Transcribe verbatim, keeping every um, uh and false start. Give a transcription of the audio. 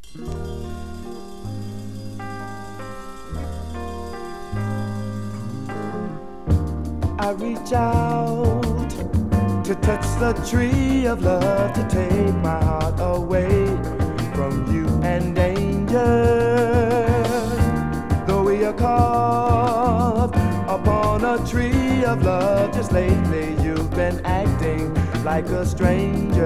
I reach out to touch the tree of love, to take my heart away from you and danger. Though we are carved upon a tree of love, just lately you've been acting like a stranger.